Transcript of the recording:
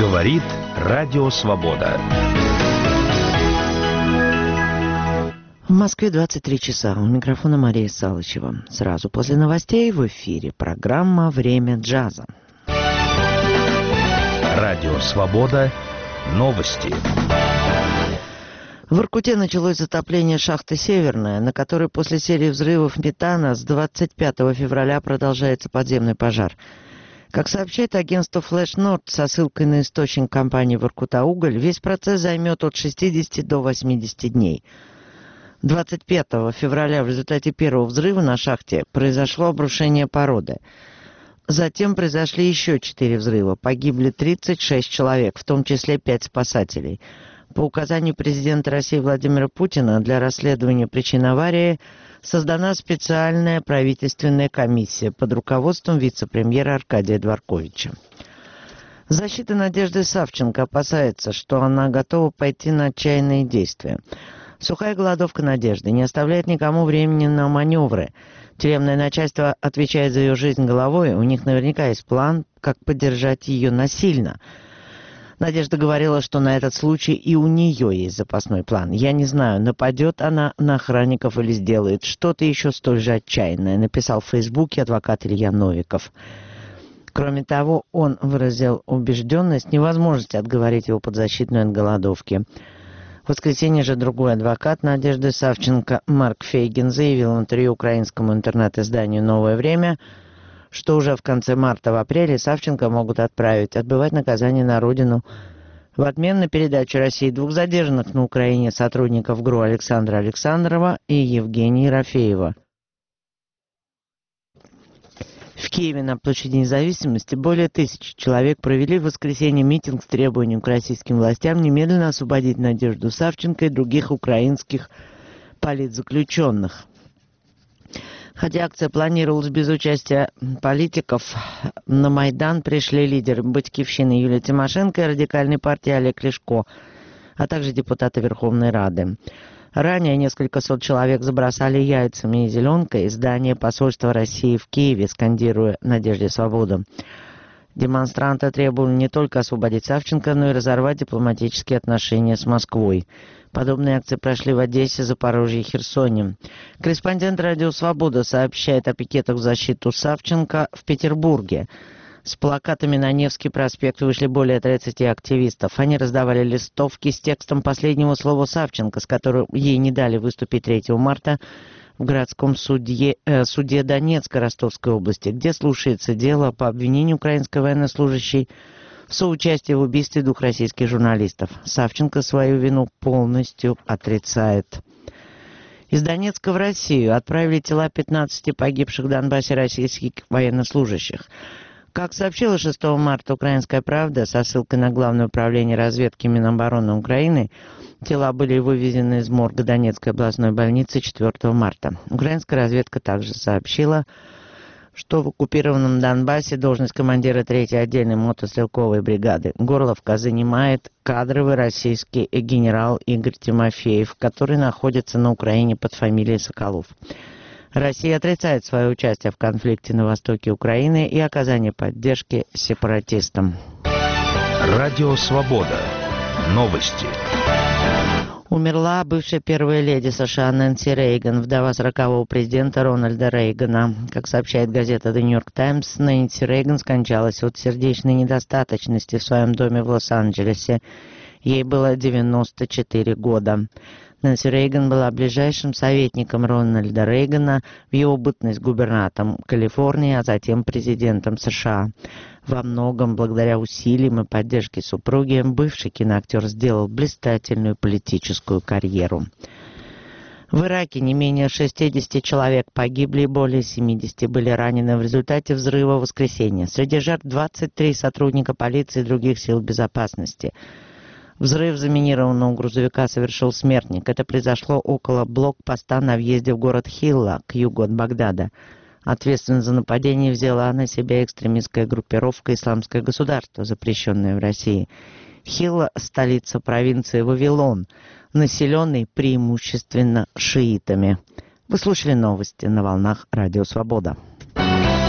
Говорит Радио Свобода. В Москве 23 часа. У микрофона Мария Салычева. Сразу после новостей в эфире программа «Время джаза». Радио Свобода. Новости. В Воркуте началось затопление шахты «Северная», на которой после серии взрывов метана с 25 февраля продолжается подземный пожар. Как сообщает агентство Flash North со ссылкой на источник компании «Воркутауголь», весь процесс займет от 60 до 80 дней. 25 февраля в результате первого взрыва на шахте произошло обрушение породы. Затем произошли еще 4 взрыва. Погибли 36 человек, в том числе 5 спасателей. По указанию президента России Владимира Путина для расследования причин аварии создана специальная правительственная комиссия под руководством вице-премьера Аркадия Дворковича. Защита Надежды Савченко опасается, что она готова пойти на отчаянные действия. Сухая голодовка Надежды не оставляет никому времени на маневры. Тюремное начальство отвечает за ее жизнь головой, у них наверняка есть план, как поддержать ее насильно. Надежда говорила, что на этот случай и у нее есть запасной план. «Я не знаю, нападет она на охранников или сделает что-то еще столь же отчаянное», написал в Фейсбуке адвокат Илья Новиков. Кроме того, он выразил убежденность невозможности отговорить его подзащитную от голодовки. В воскресенье же другой адвокат Надежды Савченко Марк Фейгин заявил в интервью украинскому интернет-изданию «Новое время», что уже в конце марта, в апреле Савченко могут отправить отбывать наказание на родину в обмен на передачу России 2 задержанных на Украине сотрудников ГРУ Александра Александрова и Евгения Ерофеева. В Киеве на площади Независимости более 1000 человек провели в воскресенье митинг с требованием к российским властям немедленно освободить Надежду Савченко и других украинских политзаключенных. Хотя акция планировалась без участия политиков, на Майдан пришли лидеры Батькивщины Юлия Тимошенко и радикальной партии Олег Ляшко, а также депутаты Верховной Рады. Ранее несколько сот человек забросали яйцами и зеленкой здание посольства России в Киеве, скандируя «Надежде свободу». Демонстранты требовали не только освободить Савченко, но и разорвать дипломатические отношения с Москвой. Подобные акции прошли в Одессе, Запорожье и Херсоне. Корреспондент «Радио Свобода» сообщает о пикетах в защиту Савченко в Петербурге. С плакатами на Невский проспект вышли более 30 активистов. Они раздавали листовки с текстом последнего слова Савченко, с которым ей не дали выступить 3 марта в городском суде Донецкой Ростовской области, где слушается дело по обвинению украинской военнослужащей в соучастии в убийстве 2 российских журналистов. Савченко свою вину полностью отрицает. Из Донецка в Россию отправили тела 15 погибших в Донбассе российских военнослужащих. Как сообщила 6 марта «Украинская правда» со ссылкой на Главное управление разведки Минобороны Украины, тела были вывезены из морга Донецкой областной больницы 4 марта. Украинская разведка также сообщила, что в оккупированном Донбассе должность командира 3-й отдельной мотострелковой бригады Горловка занимает кадровый российский генерал Игорь Тимофеев, который находится на Украине под фамилией Соколов. Россия отрицает свое участие в конфликте на востоке Украины и оказание поддержки сепаратистам. Радио Свобода. Новости. Умерла бывшая первая леди США Нэнси Рейган, вдова 40-го президента Рональда Рейгана. Как сообщает газета The New York Times, Нэнси Рейган скончалась от сердечной недостаточности в своем доме в Лос-Анджелесе. Ей было 94 года. Нэнси Рейган была ближайшим советником Рональда Рейгана в его бытность губернатором Калифорнии, а затем президентом США. Во многом благодаря усилиям и поддержке супруги бывший киноактер сделал блистательную политическую карьеру. В Ираке не менее 60 человек погибли и более 70 были ранены в результате взрыва в воскресенье. Среди жертв 23 сотрудника полиции и других сил безопасности. Взрыв заминированного грузовика совершил смертник. Это произошло около блокпоста на въезде в город Хилла, к югу от Багдада. Ответственность за нападение взяла на себя экстремистская группировка «Исламское государство», запрещенное в России. Хилла – столица провинции Вавилон, населенной преимущественно шиитами. Вы слушали новости на волнах Радио Свобода.